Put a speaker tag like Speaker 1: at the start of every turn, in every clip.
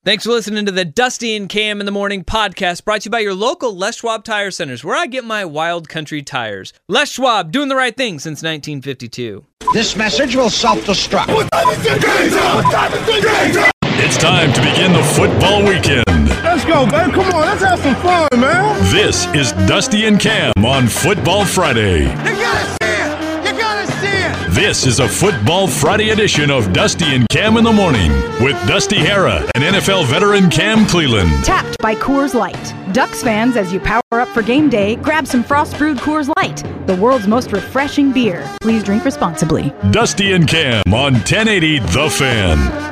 Speaker 1: Thanks for listening to the Dusty and Cam in the Morning podcast, brought to you by your local Les Schwab Tire Centers, where I get my wild country tires. Les Schwab, doing the right thing since 1952.
Speaker 2: This message will self-destruct.
Speaker 3: It's time to begin the football weekend.
Speaker 4: Let's go, baby. Come on, let's have some fun, man.
Speaker 3: This is Dusty and Cam on Football Friday.
Speaker 4: You gotta see it. You gotta see it.
Speaker 3: This is a Football Friday edition of Dusty and Cam in the Morning with Dusty Hara and NFL veteran Cam Cleland.
Speaker 5: Tapped by Coors Light. Ducks fans, as you power up for game day, grab some frost-brewed Coors Light, the world's most refreshing beer. Please drink responsibly.
Speaker 3: Dusty and Cam on 1080 The Fan.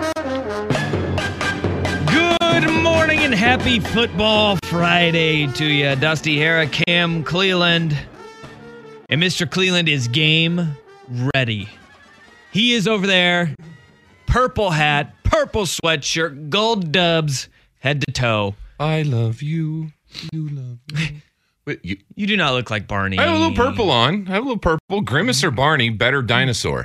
Speaker 1: Good morning and happy Football Friday to you. Dusty Hara, Cam Cleland. And Mr. Cleland is game ready. He is over there, purple hat, purple sweatshirt, gold dubs, head to toe.
Speaker 6: I love you. You love me. Wait,
Speaker 1: You do not look like Barney.
Speaker 6: I have a little purple on. I have a little purple. Grimace or Barney, better dinosaur.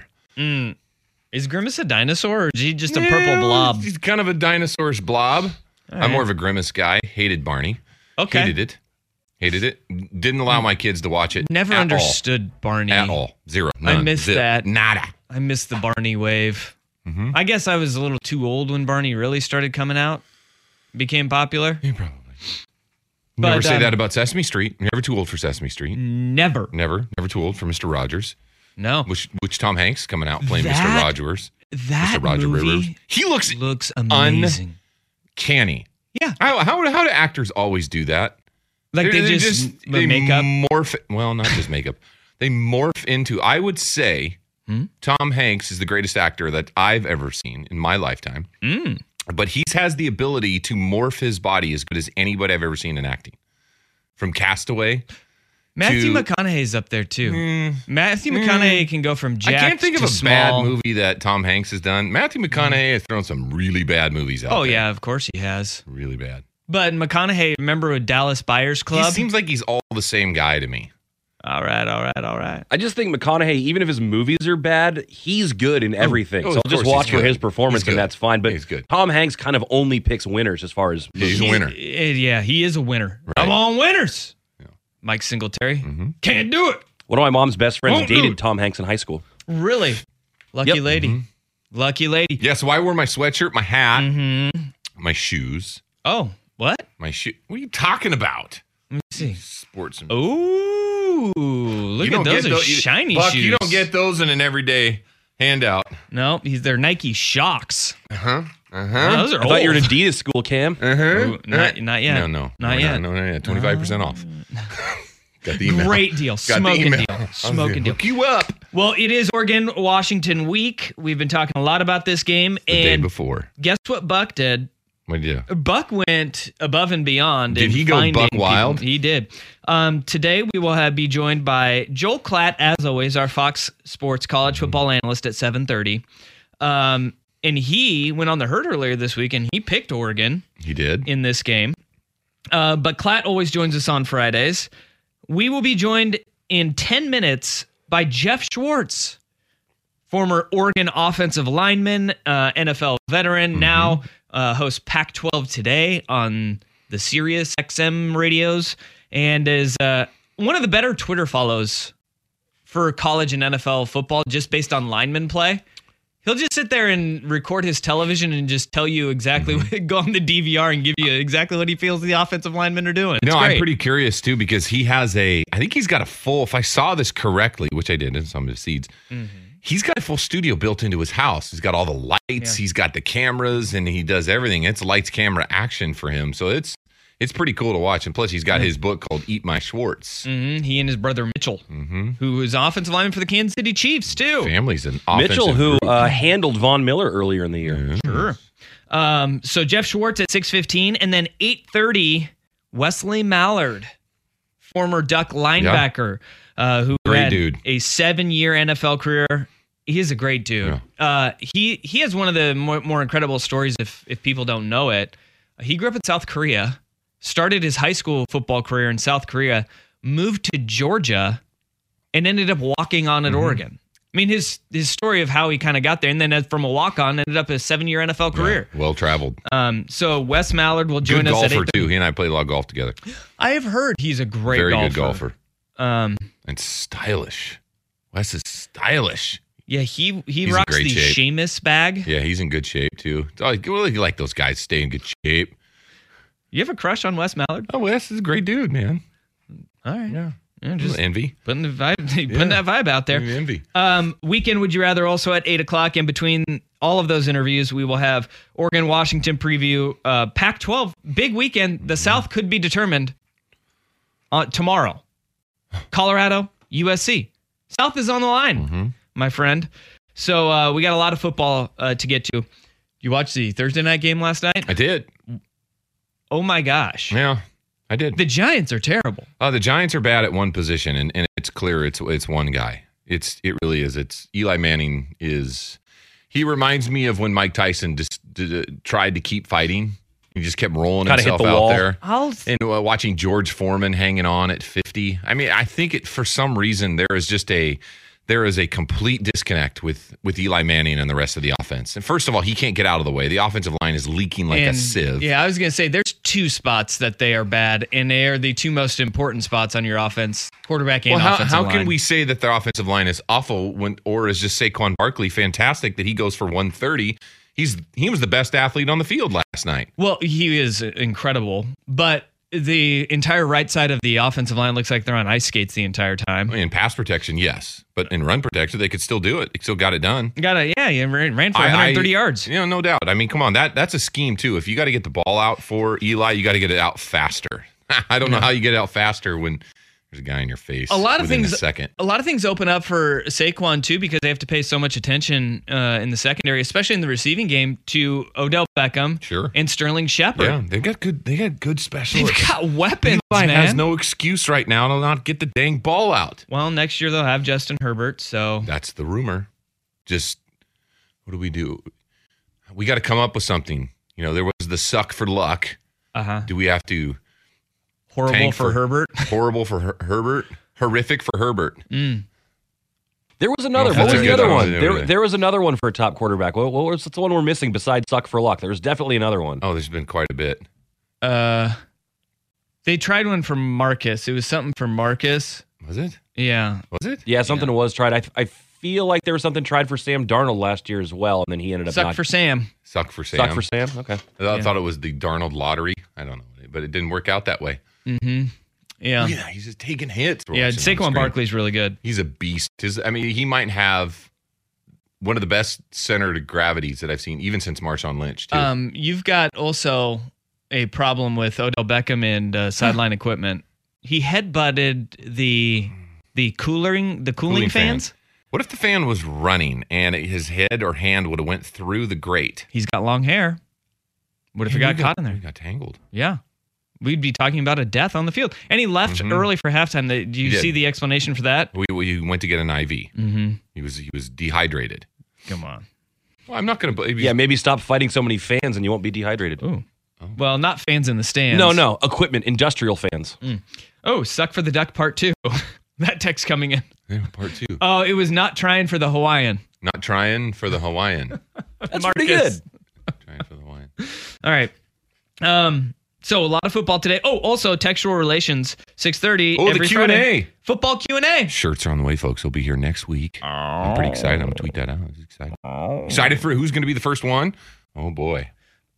Speaker 1: Is Grimace a dinosaur or is he just a purple blob?
Speaker 6: He's kind of a dinosaur's blob. I'm more of a Grimace guy. Hated Barney.
Speaker 1: Okay.
Speaker 6: Hated it. Didn't allow my kids to watch it.
Speaker 1: Never
Speaker 6: at
Speaker 1: understood Barney.
Speaker 6: At all. Zero.
Speaker 1: I
Speaker 6: None.
Speaker 1: missed that.
Speaker 6: Nada.
Speaker 1: I missed the Barney wave. I guess I was a little too old when Barney really started coming out, became popular.
Speaker 6: You probably.
Speaker 1: But,
Speaker 6: Never say that about Sesame Street. You're never too old for Sesame Street.
Speaker 1: Never.
Speaker 6: Never too old for Mr. Rogers.
Speaker 1: No.
Speaker 6: Which Tom Hanks coming out playing
Speaker 1: That-
Speaker 6: Mr. Rogers.
Speaker 1: That
Speaker 6: Mr. Roger
Speaker 1: movie
Speaker 6: Rivers. He looks
Speaker 1: amazing.
Speaker 6: uncanny.
Speaker 1: Yeah.
Speaker 6: How do actors always do that?
Speaker 1: Like they just makeup.
Speaker 6: Morph. Well, not just makeup. They morph into. I would say Tom Hanks is the greatest actor that I've ever seen in my lifetime. But he has the ability to morph his body as good as anybody I've ever seen in acting. From Castaway.
Speaker 1: Matthew McConaughey's up there too. Matthew McConaughey can go from jacked
Speaker 6: I can't think of
Speaker 1: to
Speaker 6: a
Speaker 1: small.
Speaker 6: bad movie that Tom Hanks has done. Matthew McConaughey has thrown some really bad movies out.
Speaker 1: Oh
Speaker 6: there.
Speaker 1: yeah, of course he has.
Speaker 6: Really bad.
Speaker 1: But McConaughey, remember with Dallas Buyers Club?
Speaker 6: He seems like he's all the same guy to me.
Speaker 1: All right.
Speaker 7: I just think McConaughey, even if his movies are bad, he's good in everything.
Speaker 6: Oh,
Speaker 7: so
Speaker 6: of
Speaker 7: I'll just
Speaker 6: course
Speaker 7: watch
Speaker 6: he's
Speaker 7: for
Speaker 6: good.
Speaker 7: his performance,
Speaker 6: He's
Speaker 7: and
Speaker 6: good.
Speaker 7: that's fine. But
Speaker 6: He's good.
Speaker 7: Tom Hanks kind of only picks winners as far as
Speaker 6: He's a winner.
Speaker 1: Yeah, he is a winner.
Speaker 6: Right.
Speaker 1: Come on, winners. Mike Singletary. Can't do it.
Speaker 7: One of my mom's best friends
Speaker 1: Won't do
Speaker 7: dated
Speaker 1: it.
Speaker 7: Tom Hanks in high school.
Speaker 1: Really? Lucky
Speaker 7: Yep.
Speaker 1: lady. Lucky lady.
Speaker 6: Yeah, so I wore my sweatshirt, my hat, my shoes.
Speaker 1: Oh, what?
Speaker 6: My shoe. What are you talking about?
Speaker 1: Let me see.
Speaker 6: Sports.
Speaker 1: Ooh, look at those are shiny
Speaker 6: Buck,
Speaker 1: shoes.
Speaker 6: you don't get those in an everyday handout.
Speaker 1: No, they're Nike Shocks.
Speaker 6: Uh-huh.
Speaker 1: No, those are
Speaker 7: I thought you were in
Speaker 1: old.
Speaker 7: Adidas school, Cam.
Speaker 1: Ooh, not yet.
Speaker 6: No.
Speaker 1: Not yet.
Speaker 6: No, 25% off. Got the email.
Speaker 1: Great deal.
Speaker 6: Got the
Speaker 1: Smoking
Speaker 6: email.
Speaker 1: deal. Smoking deal.
Speaker 6: Hook you up.
Speaker 1: Well, it is Oregon-Washington week. We've been talking a lot about this game.
Speaker 6: The day
Speaker 1: And
Speaker 6: before.
Speaker 1: guess what Buck did?
Speaker 6: What did you do?
Speaker 1: Buck went above and beyond.
Speaker 6: Did
Speaker 1: in
Speaker 6: he go
Speaker 1: finding
Speaker 6: buck
Speaker 1: people.
Speaker 6: wild?
Speaker 1: He did. Today we will be joined by Joel Klatt, as always, our Fox Sports college football analyst at 7:30. And he went on the herd earlier this week, and he picked Oregon
Speaker 6: He did.
Speaker 1: in this game. But Klatt always joins us on Fridays. We will be joined in 10 minutes by Jeff Schwartz, former Oregon offensive lineman, NFL veteran, now hosts Pac-12 Today on the Sirius XM radios, and is one of the better Twitter follows for college and NFL football just based on lineman play. He'll just sit there and record his television and just tell you exactly, go on the DVR and give you exactly what he feels the offensive linemen are doing. It's
Speaker 6: No,
Speaker 1: great.
Speaker 6: I'm pretty curious too because he has I think he's got a full, if I saw this correctly, which I did in some of his seeds, he's got a full studio built into his house. He's got all the lights, he's got the cameras, and he does everything. It's lights, camera, action for him. So it's pretty cool to watch. And plus, he's got his book called Eat My Schwartz.
Speaker 1: He and his brother Mitchell, who is offensive lineman for the Kansas City Chiefs too.
Speaker 6: Family's an offensive
Speaker 7: Mitchell, who
Speaker 6: group.
Speaker 7: handled Von Miller earlier in the year.
Speaker 1: Sure. So Jeff Schwartz at 6:15, and then 8:30, Wesley Mallard, former Duck linebacker, who
Speaker 6: Great
Speaker 1: had
Speaker 6: dude.
Speaker 1: a 7-year NFL career. He is a great dude. He has one of the more incredible stories if people don't know it. He grew up in South Korea, started his high school football career in South Korea, moved to Georgia, and ended up walking on at Oregon. mean, his story of how he kind of got there, and then from a walk-on ended up a 7-year NFL career.
Speaker 6: Well traveled.
Speaker 1: So Wes Mallard will join
Speaker 6: good
Speaker 1: us at 8:30.
Speaker 6: golfer too. He and I played a lot of golf together.
Speaker 1: I have heard he's a great
Speaker 6: Very
Speaker 1: golfer.
Speaker 6: good golfer. And stylish. Wes is stylish.
Speaker 1: Yeah, he
Speaker 6: in
Speaker 1: rocks
Speaker 6: great
Speaker 1: the
Speaker 6: shape.
Speaker 1: Seamus bag.
Speaker 6: Yeah, he's in good shape too. You like those guys stay in good shape.
Speaker 1: You have a crush on Wes Mallard?
Speaker 6: Oh, Wes is a great dude, man.
Speaker 1: All right.
Speaker 6: Yeah.
Speaker 1: Just
Speaker 6: Envy.
Speaker 1: putting that vibe out there.
Speaker 6: Envy.
Speaker 1: Weekend Would You Rather also at 8 o'clock. In between all of those interviews, we will have Oregon-Washington preview. Pac-12, big weekend. The South could be determined tomorrow. Colorado, USC. South is on the line, my friend. So we got a lot of football to get to. You watched the Thursday night game last night?
Speaker 6: I did.
Speaker 1: Oh, my gosh.
Speaker 6: Yeah, I did.
Speaker 1: The Giants are terrible.
Speaker 6: The Giants are bad at one position, and it's clear it's one guy. It really is. It's Eli Manning is. He reminds me of when Mike Tyson just tried to keep fighting. He just kept rolling himself out there. And watching George Foreman hanging on at 50. I mean, I think for some reason there is a complete disconnect with Eli Manning and the rest of the offense. And first of all, he can't get out of the way. The offensive line is leaking like a sieve.
Speaker 1: Yeah, I was going to say there's two spots that they are bad, and they are the two most important spots on your offense, quarterback and offensive line.
Speaker 6: How can we say that their offensive line is awful or is just Saquon Barkley fantastic that he goes for 130? He was the best athlete on the field last night.
Speaker 1: Well, he is incredible, but the entire right side of the offensive line looks like they're on ice skates the entire time.
Speaker 6: I mean, in pass protection, yes, but in run protection, they could still do it. They still got it done.
Speaker 1: He ran for 130 yards.
Speaker 6: No doubt. I mean, come on, that's a scheme too. If you got to get the ball out for Eli, you got to get it out faster. I don't know how you get it out faster when there's a guy in your face.
Speaker 1: A lot of things open up for Saquon too because they have to pay so much attention in the secondary, especially in the receiving game, to Odell Beckham and Sterling Shepard.
Speaker 6: Yeah, they got good specialists.
Speaker 1: They've got weapons.
Speaker 6: Eli
Speaker 1: man.
Speaker 6: has no excuse right now to not get the dang ball out.
Speaker 1: Well, next year they'll have Justin Herbert. So
Speaker 6: that's the rumor. Just what do we do? We got to come up with something. There was the suck for luck. Do we have to?
Speaker 1: Horrible for Herbert.
Speaker 6: Horrible for Herbert. Horrific for Herbert.
Speaker 7: There was another. What was the other one? There was another one for a top quarterback. What was the one we're missing besides suck for luck? There was definitely another one.
Speaker 6: Oh, there's been quite a bit.
Speaker 1: They tried one for Marcus. It was something for Marcus.
Speaker 6: Was it?
Speaker 1: Yeah.
Speaker 6: Was it?
Speaker 7: Yeah, something was tried. I feel like there was something tried for Sam Darnold last year as well, and then he ended up
Speaker 1: Suck for Sam.
Speaker 6: Suck for Sam.
Speaker 7: Suck for Sam. Okay.
Speaker 6: I thought it was the Darnold lottery. I don't know, but it didn't work out that way.
Speaker 1: Mm-hmm. Yeah.
Speaker 6: Yeah, he's just taking hits.
Speaker 1: Yeah, Saquon Barkley's really good.
Speaker 6: He's a beast. He might have one of the best center to gravities that I've seen, even since Marshawn Lynch, too.
Speaker 1: You've got also a problem with Odell Beckham and sideline equipment. He headbutted the cooling fans.
Speaker 6: What if the fan was running and his head or hand would have went through the grate?
Speaker 1: He's got long hair. What if it got caught in there?
Speaker 6: He got tangled.
Speaker 1: Yeah. We'd be talking about a death on the field. And he left early for halftime. Do you see the explanation for that?
Speaker 6: We went to get an IV.
Speaker 1: Mm-hmm.
Speaker 6: He was dehydrated.
Speaker 1: Come on.
Speaker 6: Well, I'm not going to.
Speaker 7: Yeah, maybe stop fighting so many fans and you won't be dehydrated.
Speaker 1: Ooh. Oh. Well, not fans in the stands.
Speaker 7: No. Equipment, industrial fans.
Speaker 1: Oh, suck for the duck part 2. That text coming in.
Speaker 6: Yeah, part 2.
Speaker 1: Oh, it was not trying for the Hawaiian.
Speaker 6: Not trying for the Hawaiian.
Speaker 7: That's pretty good.
Speaker 6: Trying for the Hawaiian.
Speaker 1: All right. So a lot of football today. Oh, also textual relations, 6:30.
Speaker 6: Oh,
Speaker 1: every
Speaker 6: the Q&A.
Speaker 1: Friday. Football Q&A.
Speaker 6: Shirts are on the way, folks. They'll be here next week. I'm pretty excited. I'm going to tweet that out. I'm excited. Excited for who's going to be the first one? Oh, boy.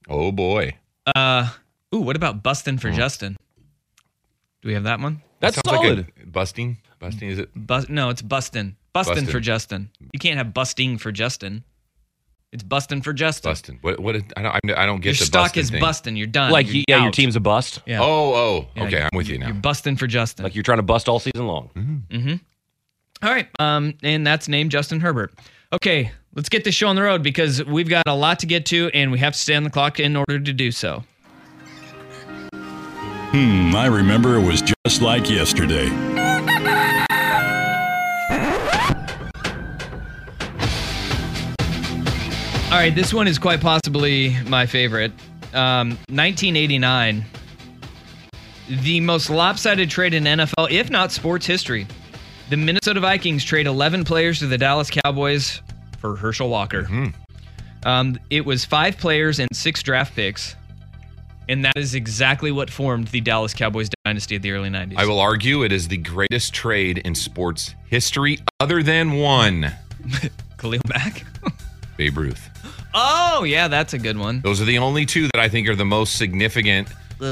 Speaker 1: What about Bustin' for Justin? Do we have that one?
Speaker 7: That's solid.
Speaker 6: Like busting, is it?
Speaker 1: No, it's Bustin'. Bustin' for Justin. You can't have busting for Justin. It's busting for Justin.
Speaker 6: Busting. What? I don't get
Speaker 1: your
Speaker 6: the
Speaker 1: stock
Speaker 6: bustin'
Speaker 1: is
Speaker 6: thing.
Speaker 1: busting. You're done.
Speaker 7: Like
Speaker 1: you're
Speaker 7: your team's a bust.
Speaker 1: Yeah.
Speaker 6: Oh.
Speaker 1: Yeah,
Speaker 6: okay, I'm with you now.
Speaker 1: You're busting for Justin.
Speaker 7: Like you're trying to bust all season long.
Speaker 1: Mm-hmm. All right. And that's named Justin Herbert. Okay, let's get this show on the road because we've got a lot to get to, and we have to stay on the clock in order to do so.
Speaker 3: I remember it was just like yesterday.
Speaker 1: All right, this one is quite possibly my favorite. 1989, the most lopsided trade in NFL, if not sports history. The Minnesota Vikings trade 11 players to the Dallas Cowboys for Herschel Walker. It was 5 players and 6 draft picks. And that is exactly what formed the Dallas Cowboys dynasty of the early 90s.
Speaker 6: I will argue it is the greatest trade in sports history other than one.
Speaker 1: Khalil Mack?
Speaker 6: Babe Ruth.
Speaker 1: Oh, yeah, that's a good one.
Speaker 6: Those are the only 2 that I think are the most significant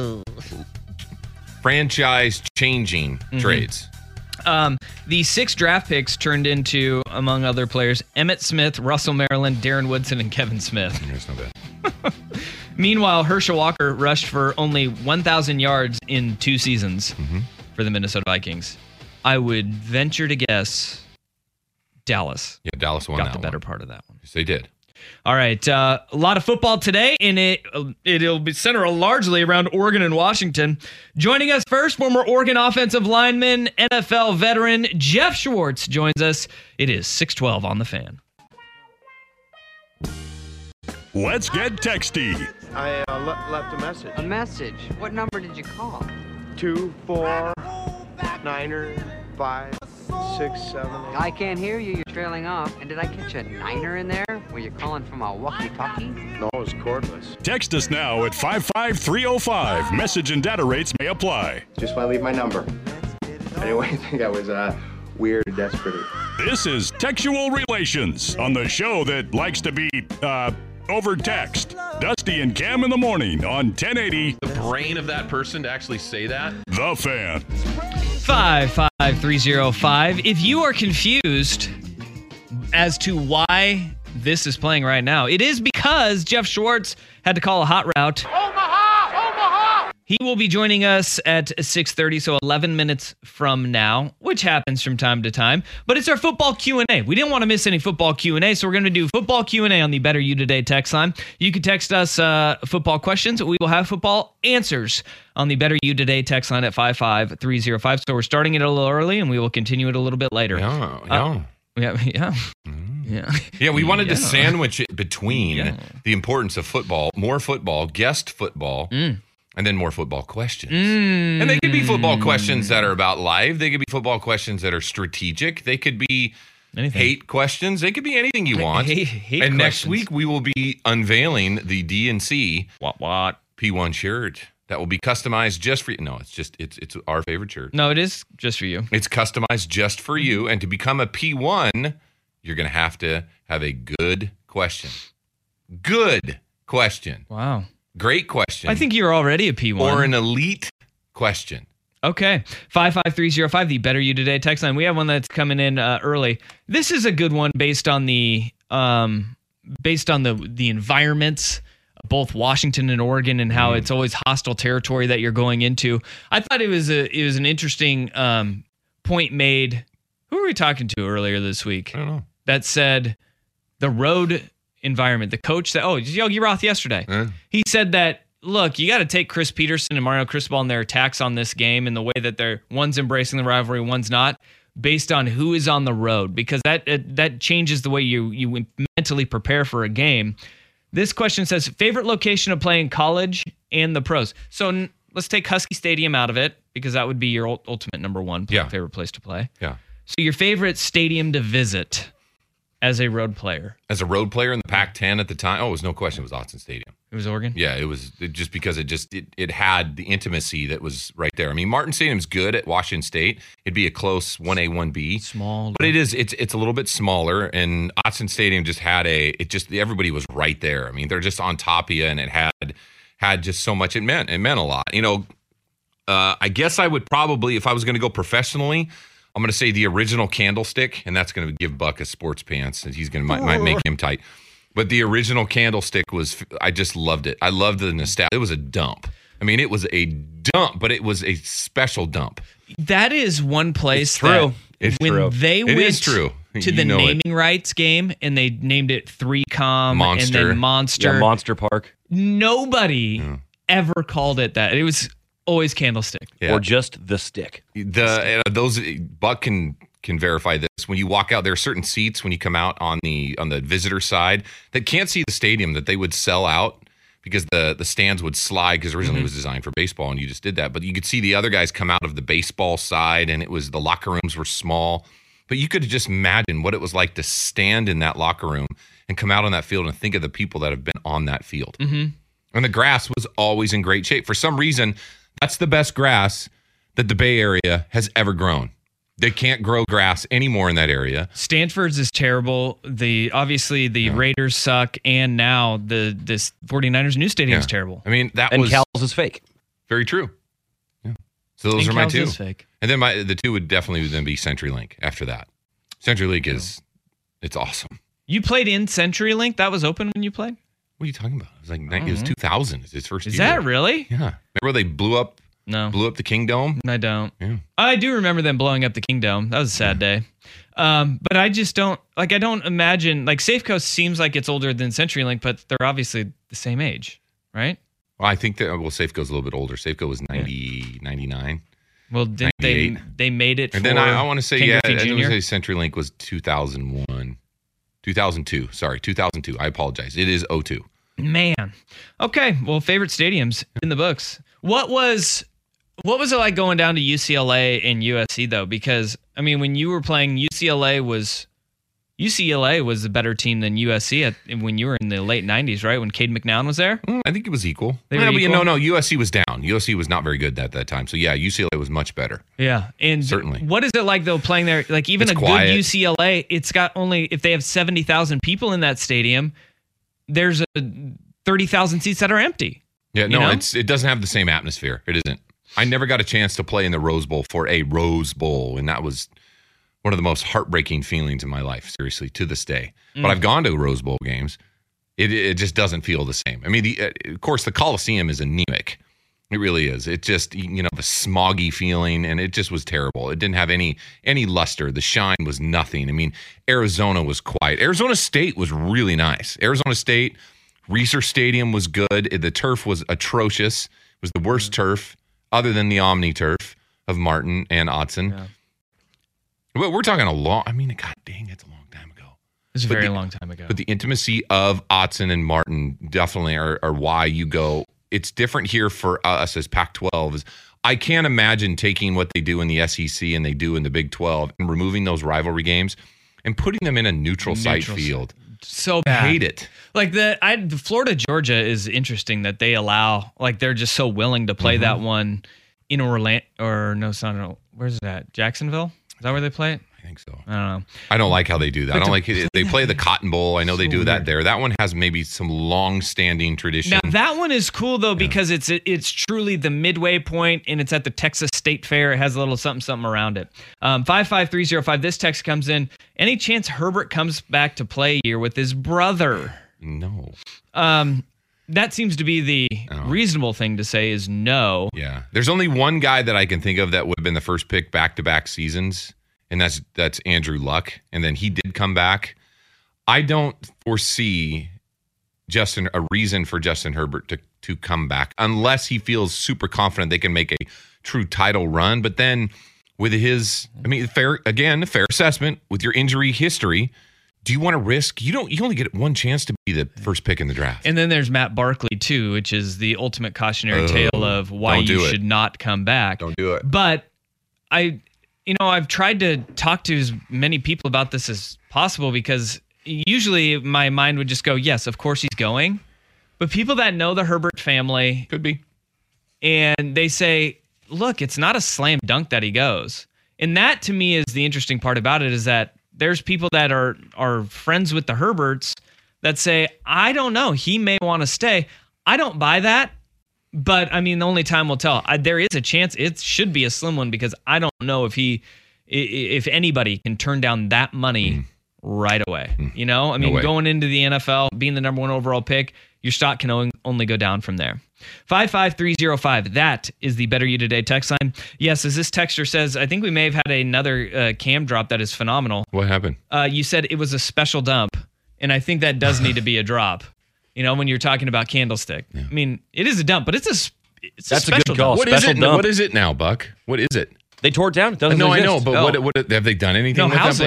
Speaker 6: franchise-changing trades.
Speaker 1: The 6 draft picks turned into, among other players, Emmitt Smith, Russell Maryland, Darren Woodson, and Kevin Smith.
Speaker 6: That's not bad.
Speaker 1: Meanwhile, Herschel Walker rushed for only 1,000 yards in 2 seasons for the Minnesota Vikings. I would venture to guess Dallas.
Speaker 6: Yeah, Dallas won
Speaker 1: got
Speaker 6: that
Speaker 1: the
Speaker 6: one.
Speaker 1: better part of that one.
Speaker 6: Yes, they did.
Speaker 1: All right, a lot of football today, and it'll be centered largely around Oregon and Washington. Joining us first, former Oregon offensive lineman, NFL veteran Jeff Schwartz joins us. It is 6:12 on the Fan.
Speaker 3: Let's get texty.
Speaker 4: I left a message.
Speaker 8: A message? What number did you call?
Speaker 4: 2, 4, 9er, 5, 6, 7, 8.
Speaker 8: I can't hear you. You're trailing off. And did I catch a niner in there? Were you calling from a walkie-talkie?
Speaker 4: No, it was cordless.
Speaker 3: Text us now at 55305. Message and data rates may apply.
Speaker 9: Just want to leave my number. Anyway, I think I was weird and desperate.
Speaker 3: This is Textual Relations on the show that likes to be, over text. Dusty and Cam in the morning on 1080.
Speaker 6: The brain of that person to actually say that?
Speaker 3: The Fan.
Speaker 1: 55305. If you are confused as to why this is playing right now, it is because Jeff Schwartz had to call a hot route. Omaha! He will be joining us at 6:30, so 11 minutes from now, which happens from time to time. But it's our football Q&A. We didn't want to miss any football Q&A, so we're going to do football Q&A on the Better You Today text line. You can text us football questions. We will have football answers on the Better You Today text line at 55305. So we're starting it a little early, and we will continue it a little bit later.
Speaker 6: Yeah. Yeah, we wanted to sandwich it between the importance of football, more football, guest football, and then more football questions. And they could be football questions that are about life. They could be football questions that are strategic. They could be hate questions. They could be anything you want.
Speaker 1: Hate
Speaker 6: and
Speaker 1: questions.
Speaker 6: Next week, we will be unveiling the DNC P1 shirt that will be customized just for you. No, it's our favorite shirt.
Speaker 1: No, it is just for you.
Speaker 6: It's customized just for you. And to become a P1, you're going to have a good question. Good question.
Speaker 1: Wow.
Speaker 6: Great question.
Speaker 1: I think you're already a P1.
Speaker 6: Or an elite question.
Speaker 1: Okay. 55305, the Better You Today text line. We have one that's coming in early. This is a good one based on the environments, both Washington and Oregon, and how it's always hostile territory that you're going into. I thought it was an interesting point made. Who were we talking to earlier this week?
Speaker 6: I don't know.
Speaker 1: That said the road environment. The coach said, it was Yogi Roth yesterday. He said that, look, you got to take Chris Peterson and Mario Cristobal and their attacks on this game and the way that one's embracing the rivalry, one's not, based on who is on the road, because that changes the way you mentally prepare for a game. This question says, favorite location of playing college and the pros. So let's take Husky Stadium out of it, because that would be your ultimate number one favorite place to play.
Speaker 6: Yeah.
Speaker 1: So your favorite stadium to visit as a road player? As
Speaker 6: a road player in the Pac-10 at the time? Oh, it was no question. It was Autzen Stadium.
Speaker 1: It was Oregon?
Speaker 6: Yeah, it was just because it had the intimacy that was right there. I mean, Martin Stadium's good at Washington State. It'd be a close 1A, 1B.
Speaker 1: Small.
Speaker 6: But it's a little bit smaller, and Autzen Stadium just had everybody was right there. I mean, they're just on top of you, and it had just so much. It meant a lot. You know, I guess I would probably, if I was going to go professionally, I'm going to say the original Candlestick, and that's going to give Buck a sports pants, and he's going to might make him tight. But the original Candlestick I just loved it. I loved the nostalgia. It was a dump. I mean, it was a dump, but it was a special dump.
Speaker 1: That is one place
Speaker 6: it's true.
Speaker 1: They went
Speaker 6: to
Speaker 1: the naming rights game, and they named it 3Com and then Monster.
Speaker 7: Yeah, Monster Park.
Speaker 1: Nobody ever called it that. It was always Candlestick.
Speaker 7: Yeah. Or just the stick.
Speaker 6: Those Buck can verify this. When you walk out, there are certain seats when you come out on the visitor side that can't see the stadium that they would sell out because the stands would slide because originally it was designed for baseball and you just did that. But you could see the other guys come out of the baseball side and the locker rooms were small. But you could just imagine what it was like to stand in that locker room and come out on that field and think of the people that have been on that field. Mm-hmm. And the grass was always in great shape. For some reason, that's the best grass that the Bay Area has ever grown. They can't grow grass anymore in that area.
Speaker 1: Stanford's is terrible. Obviously the Raiders suck, and now this 49ers new stadium is terrible.
Speaker 6: I mean,
Speaker 7: and Cal's is fake.
Speaker 6: Very true. Yeah. So those are my
Speaker 1: Cal's
Speaker 6: two.
Speaker 1: Is fake.
Speaker 6: And then the two would definitely then be CenturyLink after that. CenturyLink it's awesome.
Speaker 1: You played in CenturyLink? That was open when you played?
Speaker 6: What are you talking about? It was it was 2000. It's his first year.
Speaker 1: Is that really?
Speaker 6: Yeah. Remember they blew up the King Dome?
Speaker 1: I don't.
Speaker 6: Yeah.
Speaker 1: I do remember them blowing up the King Dome. That was a sad day. But I just don't I don't imagine Safeco seems like it's older than CenturyLink, but they're obviously the same age, right?
Speaker 6: Well, I think that Safeco's a little bit older. Safeco was 99.
Speaker 1: Well, didn't they made it?
Speaker 6: And then I want to say
Speaker 1: Ken Griffey
Speaker 6: I
Speaker 1: Jr.?
Speaker 6: want to say CenturyLink was 2001, 2002. Sorry, 2002. I apologize. It is 02.
Speaker 1: Man. Okay. Well, favorite stadiums in the books. What was it like going down to UCLA and USC though? Because I mean, when you were playing, UCLA was a better team than USC when you were in the late 90s, right? When Cade McNown was there?
Speaker 6: I think it was equal.
Speaker 1: They were equal?
Speaker 6: No, USC was down. USC was not very good at that time. So yeah, UCLA was much better.
Speaker 1: Yeah. And
Speaker 6: certainly.
Speaker 1: What is it like though playing there? Like even
Speaker 6: it's
Speaker 1: a
Speaker 6: quiet.
Speaker 1: good UCLA, it's got only, if they have 70,000 people in that stadium, there's 30,000 seats that are empty.
Speaker 6: Yeah, no, it doesn't have the same atmosphere. It isn't. I never got a chance to play in the Rose Bowl for a Rose Bowl, and that was one of the most heartbreaking feelings in my life, seriously, to this day. But I've gone to Rose Bowl games. It just doesn't feel the same. I mean, of course, the Coliseum is anemic. It really is. It just, the smoggy feeling, and it just was terrible. It didn't have any luster. The shine was nothing. I mean, Arizona was quiet. Arizona State was really nice. Arizona State, Reser Stadium was good. The turf was atrocious. It was the worst turf other than the Omni turf of Martin and Autzen. Yeah. But we're talking God dang, it's a long time ago.
Speaker 1: It's a very long time ago.
Speaker 6: But the intimacy of Autzen and Martin definitely are why you go. It's different here for us as Pac-12. I can't imagine taking what they do in the SEC and they do in the Big 12 and removing those rivalry games and putting them in a neutral site field.
Speaker 1: So bad.
Speaker 6: I hate it.
Speaker 1: Like the Florida Georgia is interesting that they allow, they're just so willing to play that one in Orlando, or no, it's not. Where's it at? Jacksonville? Is that where they play it?
Speaker 6: I think so.
Speaker 1: I don't know.
Speaker 6: I don't like how they do that. I don't like it. They play the Cotton Bowl. I know they do that there. That one has maybe some long-standing tradition.
Speaker 1: Now that one is cool though because it's truly the midway point and it's at the Texas State Fair. It has a little something around it. 55305. This text comes in. Any chance Herbert comes back to play here with his brother?
Speaker 6: No.
Speaker 1: That seems to be the reasonable thing to say is no.
Speaker 6: Yeah. There's only one guy that I can think of that would have been the first pick back-to-back seasons, and that's Andrew Luck. And then he did come back. I don't foresee a reason for Justin Herbert to come back unless he feels super confident they can make a true title run. But then with fair assessment with your injury history, do you want to risk? You only get one chance to be the first pick in the draft.
Speaker 1: And then there's Matt Barkley too, which is the ultimate cautionary tale of why you should not come back.
Speaker 6: Don't do it.
Speaker 1: But I've tried to talk to as many people about this as possible because usually my mind would just go, yes, of course he's going. But people that know the Herbert family
Speaker 6: could be,
Speaker 1: and they say, look, it's not a slam dunk that he goes. And that to me is the interesting part about it is that there's people that are friends with the Herberts that say, I don't know, he may want to stay. I don't buy that, but I mean, the only time will tell. There is a chance it should be a slim one because I don't know if anybody can turn down that money right away. Going into the NFL, being the number one overall pick, your stock can only go down from there. 55305. That is the Better You Today text line. Yes, as this texter says, I think we may have had another cam drop that is phenomenal.
Speaker 6: What happened?
Speaker 1: You said it was a special dump, and I think that does need to be a drop. When you're talking about Candlestick. Yeah. I mean, it is a dump, but it's a special
Speaker 7: a good call.
Speaker 1: dump.
Speaker 6: What is it now, Buck? What is it?
Speaker 7: They tore it down. It doesn't
Speaker 6: No,
Speaker 7: exist.
Speaker 6: I know, but what have they done anything with
Speaker 1: housing.
Speaker 6: that place?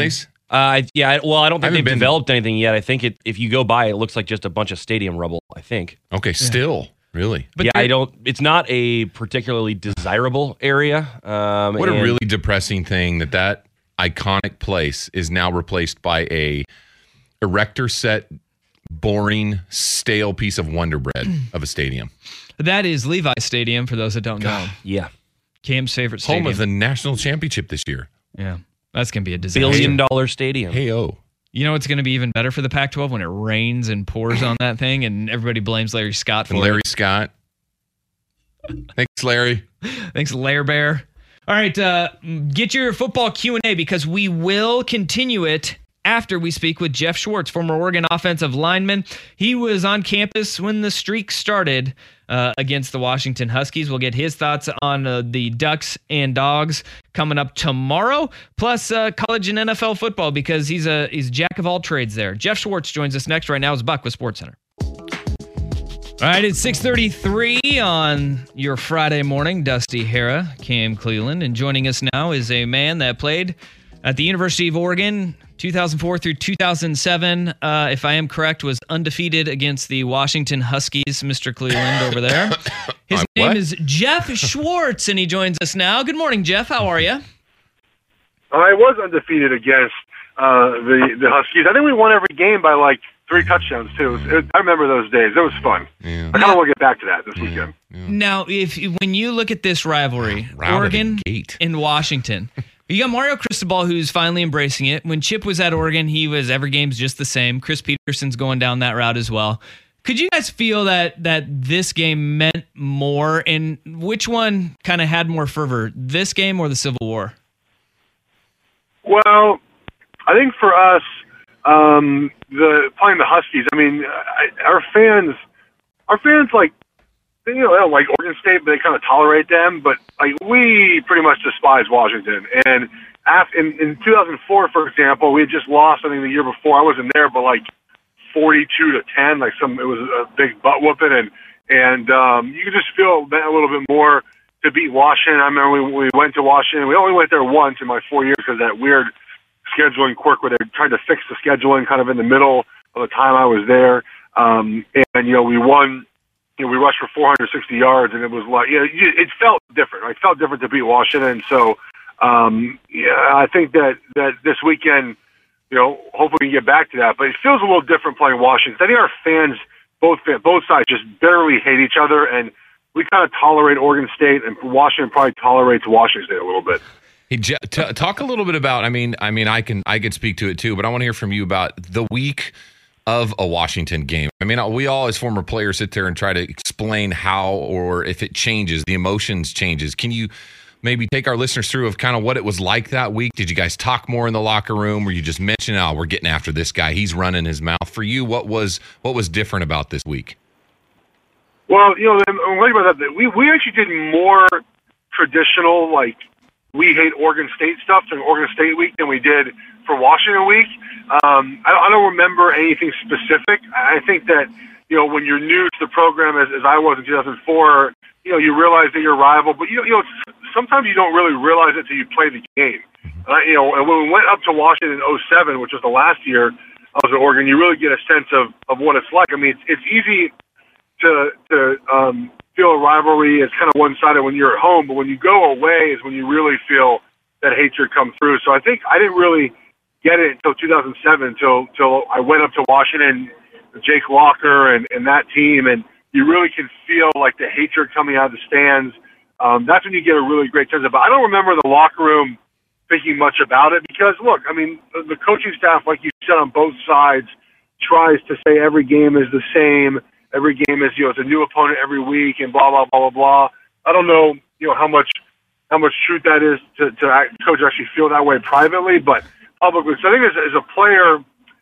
Speaker 7: Well, I don't think they've developed anything yet. I think if you go by, it looks like just a bunch of stadium rubble, I think.
Speaker 6: Okay, still, really?
Speaker 7: But it's not a particularly desirable area.
Speaker 6: What a really depressing thing that iconic place is now replaced by a erector set, boring, stale piece of Wonder Bread of a stadium.
Speaker 1: That is Levi Stadium, for those that don't know.
Speaker 7: Yeah.
Speaker 1: Cam's favorite stadium.
Speaker 6: Home of the national championship this year.
Speaker 1: Yeah. That's going to be a disaster.
Speaker 7: $1 billion stadium.
Speaker 6: Hey-oh.
Speaker 1: You know what's going to be even better for the Pac-12? When it rains and pours on that thing and everybody blames Larry Scott for it.
Speaker 6: Larry Scott. Thanks, Larry.
Speaker 1: Thanks, Lair Bear. All right, get your football Q&A because we will continue it after we speak with Jeff Schwartz, former Oregon offensive lineman. He was on campus when the streak started against the Washington Huskies. We'll get his thoughts on the Ducks and Dogs coming up tomorrow, plus college and NFL football because he's jack of all trades there. Jeff Schwartz joins us next. Right now is Buck with SportsCenter. All right, it's 6:33 on your Friday morning. Dusty Hara, Cam Cleland, and joining us now is a man that played at the University of Oregon 2004 through 2007, if I am correct, was undefeated against the Washington Huskies, Mr. Cleveland over there. His name is Jeff Schwartz, and he joins us now. Good morning, Jeff. How are you?
Speaker 10: I was undefeated against the Huskies. I think we won every game by like 3 touchdowns, too. I remember those days. It was fun. Yeah. I kind of want to get back to that this weekend.
Speaker 6: Yeah.
Speaker 1: Now, when you look at this rivalry, Oregon and Washington, you got Mario Cristobal, who's finally embracing it. When Chip was at Oregon, every game's just the same. Chris Peterson's going down that route as well. Could you guys feel that this game meant more, and which one kind of had more fervor, this game or the Civil War?
Speaker 10: Well, I think for us, playing the Huskies, I mean, our fans like, they don't like Oregon State, but they kind of tolerate them. But like, we pretty much despise Washington. And in 2004, for example, we had just lost. I think the year before, I wasn't there, but like 42-10, it was a big butt whooping, and you could just feel a little bit more to beat Washington. I remember we went to Washington. We only went there once in my 4 years because of that weird scheduling quirk where they tried to fix the scheduling kind of in the middle of the time I was there. And we won. We rushed for 460 yards, and it was like, it felt different. It felt different to beat Washington. So, I think that this weekend, hopefully we can get back to that. But it feels a little different playing Washington. I think our fans, both sides, just barely hate each other, and we kind of tolerate Oregon State, and Washington probably tolerates Washington State a little bit.
Speaker 6: Hey, talk a little bit about. I mean, I can speak to it too, but I want to hear from you about the week of a Washington game. I mean, we all as former players sit there and try to explain how or if it changes, the emotions changes. Can you maybe take our listeners through of kind of what it was like that week? Did you guys talk more in the locker room? Were you just mentioning, we're getting after this guy, he's running his mouth? For you, what was different about this week?
Speaker 10: Well, I'm thinking about that. We actually did more traditional, like, we hate Oregon State stuff during Oregon State week than we did for Washington week. I don't remember anything specific. I think that, when you're new to the program, as I was in 2004, you realize that you're a rival, but sometimes you don't really realize it until you play the game. And when we went up to Washington in 2007, which was the last year I was at Oregon, you really get a sense of what it's like. I mean, it's easy to feel a rivalry. It's kind of one-sided when you're at home, but when you go away is when you really feel that hatred come through. So I think I didn't really get it until 2007, until I went up to Washington, Jake Locker and that team, and you really can feel like the hatred coming out of the stands. That's when you get a really great sense of it. I don't remember the locker room thinking much about it because, look, I mean, the coaching staff, like you said, on both sides, tries to say every game is the same. Every game is, it's a new opponent every week and blah, blah, blah, blah, blah. I don't know, how much truth that is to coach actually feel that way privately, but publicly. So I think as a player,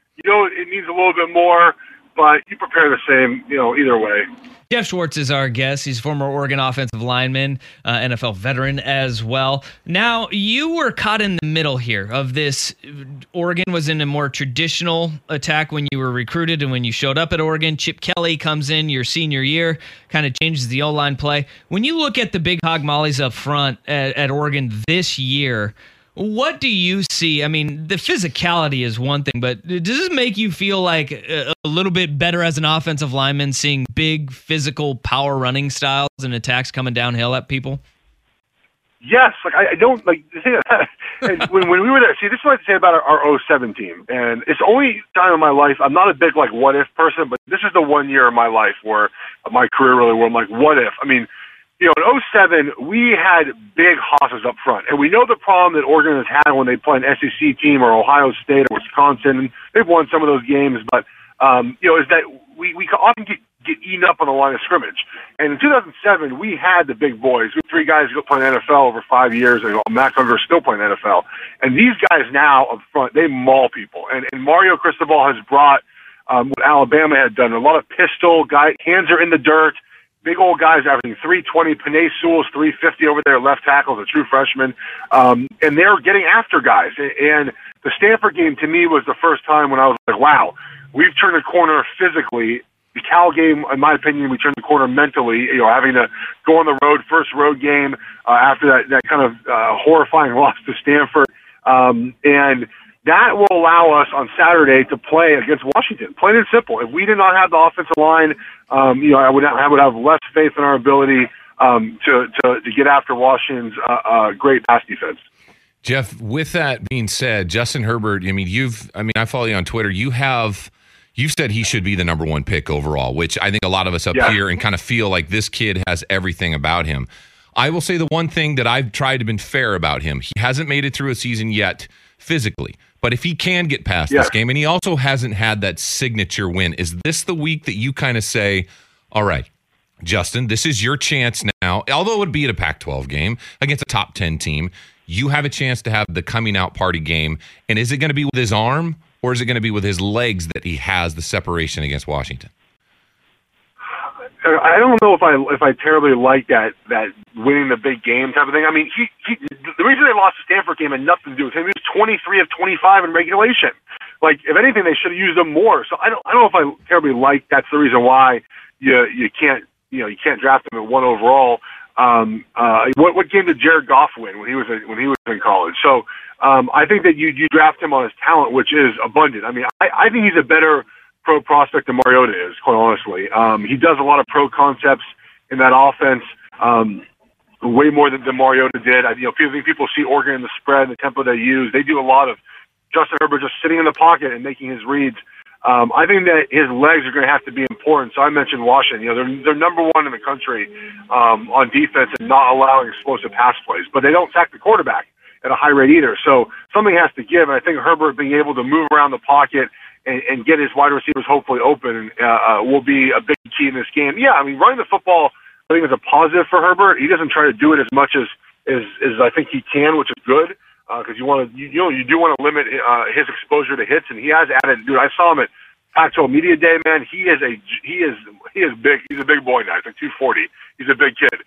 Speaker 10: it needs a little bit more, but you prepare the same, either way.
Speaker 1: Jeff Schwartz is our guest. He's former Oregon offensive lineman, NFL veteran as well. Now, you were caught in the middle here of this. Oregon was in a more traditional attack when you were recruited and when you showed up at Oregon. Chip Kelly comes in your senior year, kind of changes the O-line play. When you look at the big hog mollies up front at Oregon this year, What do you see? I mean, the physicality is one thing, but does this make you feel like a little bit better as an offensive lineman, seeing big physical power running styles and attacks coming downhill at people?
Speaker 10: Yes, like I don't like the thing. when we were there. See, this is what I say about our 07 team, and it's the only time in my life I'm not a big like what if person, but this is the one year in my life where my career really where I'm like what if. I mean, in 07 we had big hosses up front, and we know the problem that Oregon has had when they play an SEC team or Ohio State or Wisconsin. And they've won some of those games, but is that we often get eaten up on the line of scrimmage. And in 2007, we had the big boys. We had 3 guys who played in the NFL over 5 years, and Max Unger still playing in the NFL. And these guys now up front, they maul people. And Mario Cristobal has brought what Alabama had done, a lot of pistol guys, hands are in the dirt, big old guys averaging 320. Panay Sewell's 350 over there, left tackle, a true freshman. And they're getting after guys. And the Stanford game, to me, was the first time when I was like, wow, we've turned a corner physically. The Cal game, in my opinion, we turned the corner mentally, having to go on the road, first road game after that kind of horrifying loss to Stanford. And that will allow us on Saturday to play against Washington, plain and simple. If we did not have the offensive line, I would have less faith in our ability to get after Washington's great pass defense.
Speaker 6: Jeff, with that being said, Justin Herbert, I follow you on Twitter. You've said he should be the number 1 pick overall, which I think a lot of us up here and kind of feel like this kid has everything about him. I will say the one thing that I've tried to be fair about him, he hasn't made it through a season yet physically. But if he can get past this game, and he also hasn't had that signature win, is this the week that you kind of say, all right, Justin, this is your chance now, although it would be at a Pac-12 game against a top 10 team, you have a chance to have the coming out party game. And is it going to be with his arm? Or is it going to be with his legs that he has the separation against Washington?
Speaker 10: I don't know if I terribly like that winning the big game type of thing. I mean, he the reason they lost the Stanford game had nothing to do with him. He was 23 of 25 in regulation. Like, if anything, they should have used him more. So I don't know if I terribly like that's the reason why you can't draft him at 1 overall. What game did Jared Goff win when he was in college? So. I think that you draft him on his talent, which is abundant. I mean, I think he's a better pro prospect than Mariota is, quite honestly. He does a lot of pro concepts in that offense, way more than Mariota did. People see Oregon in the spread and the tempo they use. They do a lot of Justin Herbert just sitting in the pocket and making his reads. I think that his legs are going to have to be important. So I mentioned Washington. They're number 1 in the country on defense and not allowing explosive pass plays, but they don't sack the quarterback at a high rate either. So something has to give, and I think Herbert being able to move around the pocket and get his wide receivers hopefully open will be a big key in this game. Yeah, I mean, running the football I think is a positive for Herbert. He doesn't try to do it as much as I think he can, which is good because you do want to limit his exposure to hits, and he has added. Dude, I saw him at Pac-12 Media Day. Man, he is big. He's a big boy now. He's like 240. He's a big kid.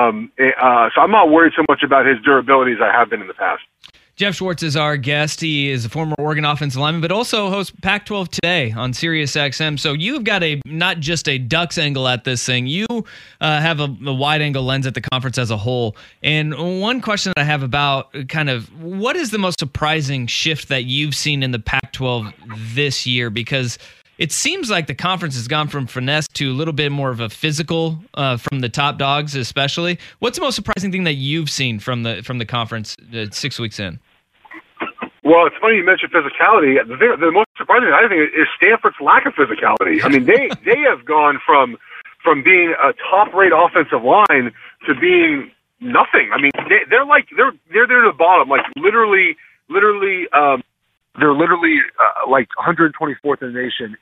Speaker 10: So I'm not worried so much about his durability as I have been in the past.
Speaker 1: Jeff Schwartz is our guest. He is a former Oregon offensive lineman, but also hosts Pac-12 Today on SiriusXM. So you've got not just a Ducks angle at this thing. You have a wide-angle lens at the conference as a whole. And one question that I have about kind of what is the most surprising shift that you've seen in the Pac-12 this year? Because it seems like the conference has gone from finesse to a little bit more of a physical from the top dogs, especially. What's the most surprising thing that you've seen from the conference 6 weeks in?
Speaker 10: Well, it's funny you mentioned physicality. The most surprising thing I think is Stanford's lack of physicality. I mean, they have gone from being a top-rate offensive line to being nothing. I mean, they're near the bottom, like literally. They're literally like 124th in the nation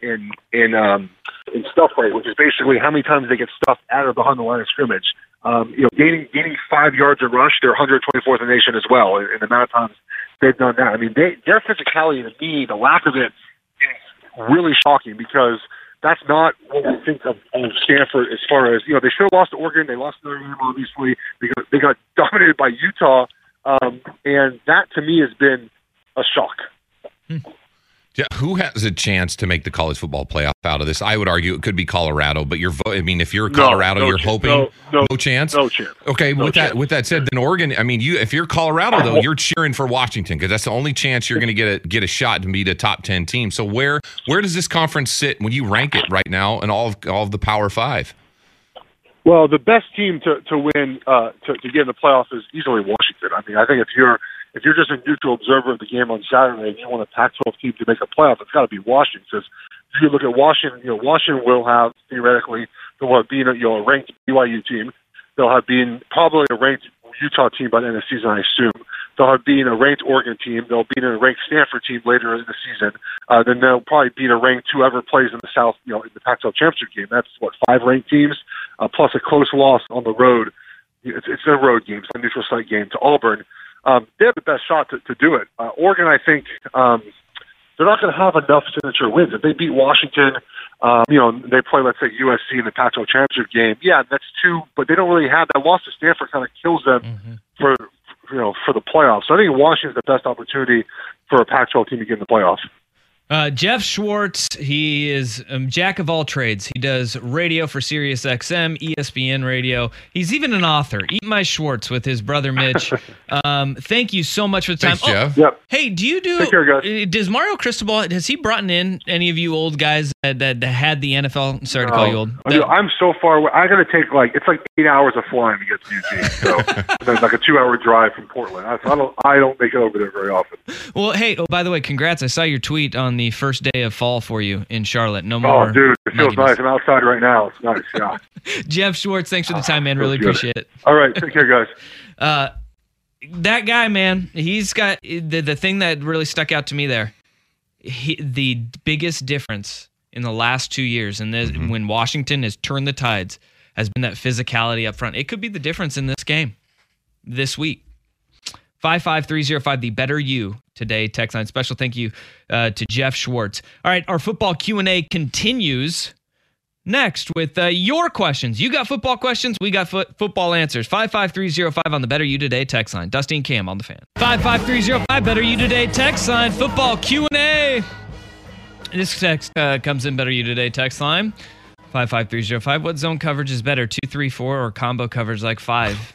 Speaker 10: in stuff rate, which is basically how many times they get stuffed at or behind the line of scrimmage. Gaining 5 yards a rush, they're 124th in the nation as well in the amount of times they've done that. I mean, their physicality, to me, the lack of it is really shocking because that's not what we think of Stanford as far as, they still lost to Oregon. They lost to Notre Dame, obviously. They got dominated by Utah. And that, to me, has been a shock.
Speaker 6: Yeah, who has a chance to make the college football playoff out of this? I would argue it could be Colorado, but if you're Colorado, you're hoping no chance.
Speaker 10: No chance.
Speaker 6: Okay, with that said, then Oregon. I mean, if you're Colorado though, you're cheering for Washington because that's the only chance you're going to get a shot to beat a top 10 team. So where does this conference sit when you rank it right now in all of the Power Five?
Speaker 10: Well, the best team to win to get in the playoffs is easily Washington. I mean, I think if you're just a neutral observer of the game on Saturday and you want a Pac-12 team to make a playoff, it's got to be Washington. Because if you look at Washington, Washington will have theoretically they'll have been a ranked BYU team. They'll have been probably a ranked Utah team by the end of the season, I assume. They'll have been a ranked Oregon team. They'll be a ranked Stanford team later in the season. Then they'll probably be a ranked whoever plays in the South, in the Pac-12 championship game. That's 5 ranked teams plus a close loss on the road. It's a road game, it's a neutral site game to Auburn. They have the best shot to do it. Oregon, I think, they're not going to have enough signature wins. If they beat Washington, they play, let's say, USC in the Pac-12 championship game. Yeah, that's 2, but they don't really have that. Loss to Stanford kind of kills them for the playoffs. So I think Washington's the best opportunity for a Pac-12 team to get in the playoffs.
Speaker 1: Jeff Schwartz, he is jack of all trades. He does radio for Sirius XM, ESPN radio. He's even an author. Eat My Schwartz with his brother Mitch. Thank you so much for the time.
Speaker 6: Thanks, Jeff.
Speaker 10: Yep.
Speaker 1: Hey,
Speaker 10: Take care, guys.
Speaker 1: Does Mario Cristobal, has he brought in any of you old guys that had the NFL? Sorry to call you old.
Speaker 10: I'm so far away. I got to take it's 8 hours of flying to get to Eugene. So there's like a 2-hour drive from Portland. I don't make it over there very often.
Speaker 1: Well, hey, by the way, congrats. I saw your tweet on the first day of fall for you in Charlotte. No more.
Speaker 10: Oh, dude, it feels nice. I'm outside right now. It's nice. Yeah.
Speaker 1: Jeff Schwartz, thanks for the time, man. Really appreciate it.
Speaker 10: All right, take care, guys.
Speaker 1: That guy, man, he's got the thing that really stuck out to me there. The biggest difference in the last 2 years, and when Washington has turned the tides, has been that physicality up front. It could be the difference in this game this week. 55305, the Better You Today text line. Special thank you to Jeff Schwartz. All right, our football Q&A continues next with your questions. You got football questions, we got football answers. 55305 on the Better You Today text line. Dusty and Cam on the Fan. 55305, Better You Today text line. Football Q&A. This text comes in Better You Today text line. 55305, what zone coverage is better, 2, 3, 4, or combo coverage like 5?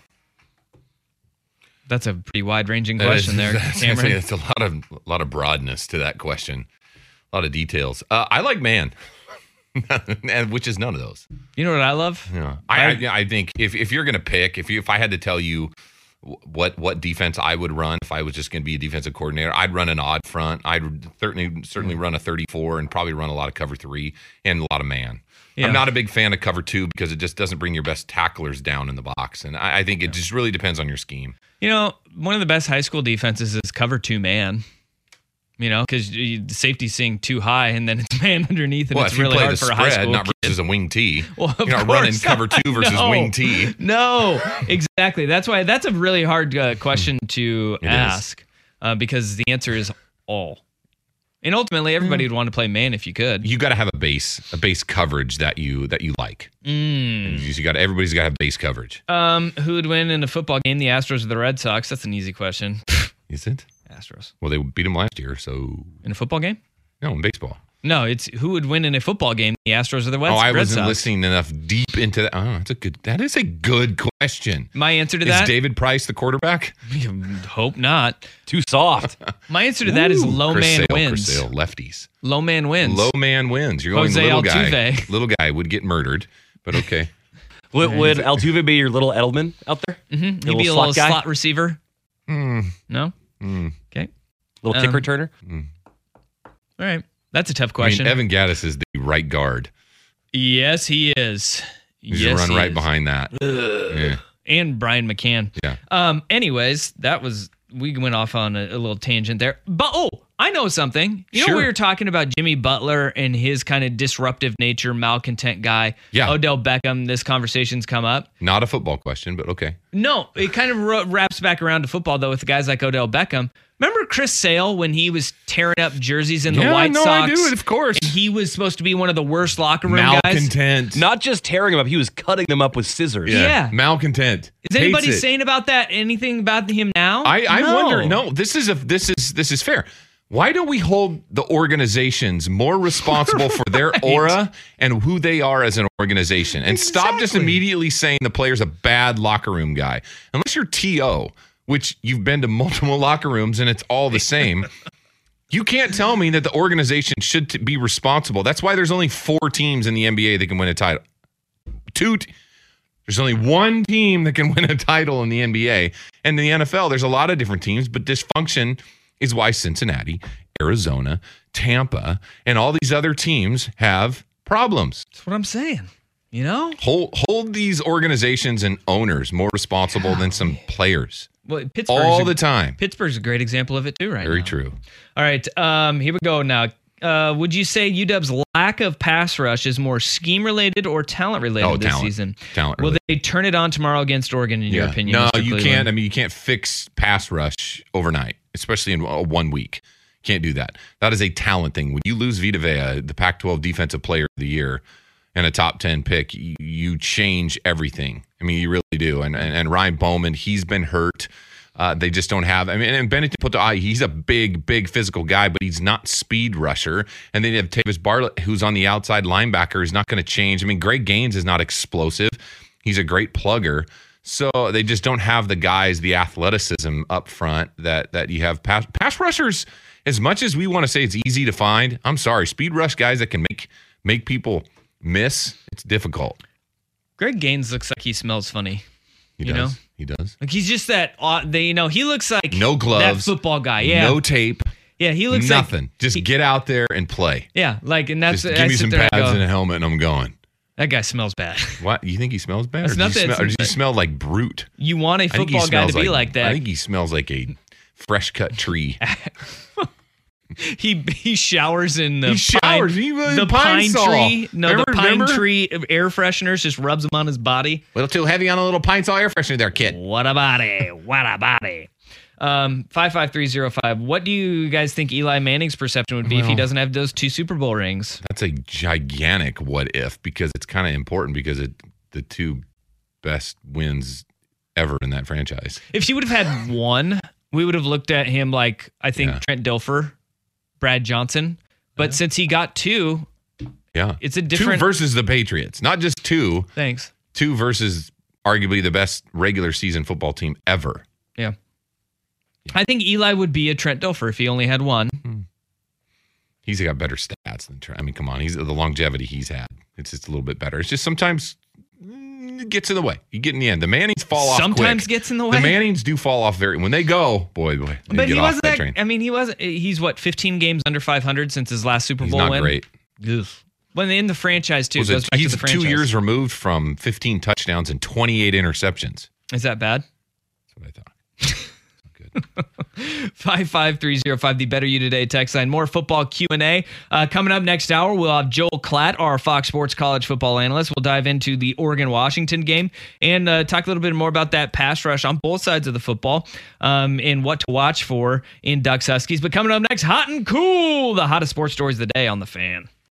Speaker 1: That's a pretty wide-ranging question there, Cameron.
Speaker 6: It's a lot of broadness to that question, a lot of details. I like man, which is none of those.
Speaker 1: You know what I love?
Speaker 6: Yeah, I think if you're going to pick, if I had to tell you what defense I would run if I was just going to be a defensive coordinator, I'd run an odd front. I'd certainly run a 34 and probably run a lot of cover 3 and a lot of man. Yeah. I'm not a big fan of cover 2 because it just doesn't bring your best tacklers down in the box. And I think it just really depends on your scheme.
Speaker 1: One of the best high school defenses is cover 2 man. Because the safety's seeing too high and then it's man underneath and it's really hard for a high school
Speaker 6: not
Speaker 1: kid.
Speaker 6: Versus a wing T. Well, you're not running cover 2 versus wing T.
Speaker 1: No, exactly. That's why that's a really hard question to ask because the answer is all. And ultimately, everybody would want to play man if you could.
Speaker 6: You got to have a base coverage that you like. Everybody's got to have base coverage.
Speaker 1: Who would win in a football game, the Astros or the Red Sox? That's an easy question.
Speaker 6: Is it?
Speaker 1: Astros.
Speaker 6: Well, they beat them last year, so
Speaker 1: in a football game?
Speaker 6: No, in baseball.
Speaker 1: No, it's who would win in a football game, the Astros or the Red Sox?
Speaker 6: I wasn't listening enough deep into that. Oh, that is a good question.
Speaker 1: My answer to that
Speaker 6: is David Price the quarterback?
Speaker 1: Hope not.
Speaker 7: Too soft.
Speaker 1: My answer to that is low man wins.
Speaker 6: Chris Sale, lefties.
Speaker 1: Low man wins.
Speaker 6: Low man wins. You're going
Speaker 1: Jose
Speaker 6: little
Speaker 1: Altuve.
Speaker 6: Guy. Little guy would get murdered, but okay.
Speaker 7: Would Altuve be your little Edelman out there?
Speaker 1: Mm-hmm. He'd be a little slot receiver. No? Okay.
Speaker 7: Little kick returner?
Speaker 1: All right. That's a tough question.
Speaker 6: Evan Gaddis is the right guard.
Speaker 1: Yes, he is.
Speaker 6: He's run right behind that.
Speaker 1: Yeah. And Brian McCann.
Speaker 6: Yeah.
Speaker 1: Anyways, we went off on a little tangent there. But I know something. You know, we were talking about Jimmy Butler and his kind of disruptive nature, malcontent guy.
Speaker 6: Yeah.
Speaker 1: Odell Beckham. This conversation's come up.
Speaker 6: Not a football question, but okay.
Speaker 1: No, it kind of wraps back around to football though with the guys like Odell Beckham. Remember Chris Sale when he was tearing up jerseys in the White Sox?
Speaker 6: I do, of course.
Speaker 1: And he was supposed to be one of the worst locker room
Speaker 6: guys.
Speaker 7: Not just tearing them up, he was cutting them up with scissors.
Speaker 1: Yeah.
Speaker 6: Malcontent.
Speaker 1: Is anybody saying about that anything about him now?
Speaker 6: I wonder. No, this is fair. Why don't we hold the organizations more responsible for their aura and who they are as an organization? And stop just immediately saying the player's a bad locker room guy. Unless you're T.O., which you've been to multiple locker rooms and it's all the same. You can't tell me that the organization should be responsible. That's why there's only 4 teams in the NBA that can win a title. There's only one team that can win a title in the NBA. And in the NFL, there's a lot of different teams, but dysfunction is why Cincinnati, Arizona, Tampa, and all these other teams have problems.
Speaker 1: That's what I'm saying. You know?
Speaker 6: Hold these organizations and owners more responsible than some players.
Speaker 1: Well,
Speaker 6: all the time.
Speaker 1: Pittsburgh's a great example of it too, right?
Speaker 6: Very
Speaker 1: now.
Speaker 6: true.
Speaker 1: All right, here we go now. Would you say UW's lack of pass rush is more scheme related or talent related this season?
Speaker 6: Talent
Speaker 1: Will
Speaker 6: related.
Speaker 1: they turn it on tomorrow against Oregon? In your opinion?
Speaker 6: No,
Speaker 1: Mr.
Speaker 6: you
Speaker 1: Cleveland?
Speaker 6: can't. I mean, you can't fix pass rush overnight, especially in 1 week. Can't do that. That is a talent thing. When you lose Vita Vea, the Pac-12 Defensive Player of the Year, and a top 10 pick, you change everything. I mean, you really do. And Ryan Bowman, he's been hurt. They just don't have. I mean, and Bennett he's a big physical guy, but he's not speed rusher. And then you have Tavis Bartlett, who's on the outside linebacker, is not going to change. I mean, Greg Gaines is not explosive. He's a great plugger. So they just don't have the guys, the athleticism up front that you have. Pass rushers, as much as we want to say it's easy to find, I'm sorry, speed rush guys that can make people miss, it's difficult.
Speaker 1: Greg Gaines looks like he smells funny.
Speaker 6: He does.
Speaker 1: Like he's just that. He looks like
Speaker 6: no gloves,
Speaker 1: that football guy. Yeah,
Speaker 6: no tape.
Speaker 1: Yeah, he looks
Speaker 6: nothing.
Speaker 1: Like
Speaker 6: just get out there and play.
Speaker 1: Yeah, and that's
Speaker 6: just give me some pads and a helmet, and I'm going.
Speaker 1: That guy smells bad.
Speaker 6: What? You think he smells bad?
Speaker 1: Or
Speaker 6: does he smell like brute?
Speaker 1: You want a football guy to be like that.
Speaker 6: I think he smells like a fresh cut tree.
Speaker 1: He showers in the
Speaker 6: pine
Speaker 1: tree. No, the pine tree air fresheners, just rubs them on his body.
Speaker 6: A little too heavy on a little Pine Sol air freshener there, kid.
Speaker 1: What a body. 55305. What do you guys think Eli Manning's perception would be if he doesn't have those 2 Super Bowl rings?
Speaker 6: That's a gigantic what if, because it's kind of important because the 2 best wins ever in that franchise.
Speaker 1: If he would have had 1, we would have looked at him like, I think, Trent Dilfer, Brad Johnson. But since he got 2, it's a different
Speaker 6: 2 versus the Patriots, not just 2.
Speaker 1: Thanks.
Speaker 6: 2 versus arguably the best regular season football team ever.
Speaker 1: Yeah. I think Eli would be a Trent Dilfer if he only had 1.
Speaker 6: He's got better stats than Trent. I mean, come on. He's the longevity he's had. It's just a little bit better. It's just sometimes it gets in the way. You get in the end. The Mannings fall off
Speaker 1: Sometimes
Speaker 6: quick.
Speaker 1: Gets in the way.
Speaker 6: The Mannings do fall off when they go, boy.
Speaker 1: But he wasn't that train. I mean, he's 15 games under 500 since his last Super Bowl win?
Speaker 6: He's not great.
Speaker 1: When in the franchise, too.
Speaker 6: He's 2 years removed from 15 touchdowns and 28 interceptions.
Speaker 1: Is that bad?
Speaker 6: That's what I thought.
Speaker 1: 55305, the Better You Today text line. More football Q&A. Coming up next hour, we'll have Joel Klatt, our Fox Sports college football analyst. We'll dive into the Oregon-Washington game and talk a little bit more about that pass rush on both sides of the football and what to watch for in Ducks Huskies. But coming up next, hot and cool, the hottest sports stories of the day on The Fan.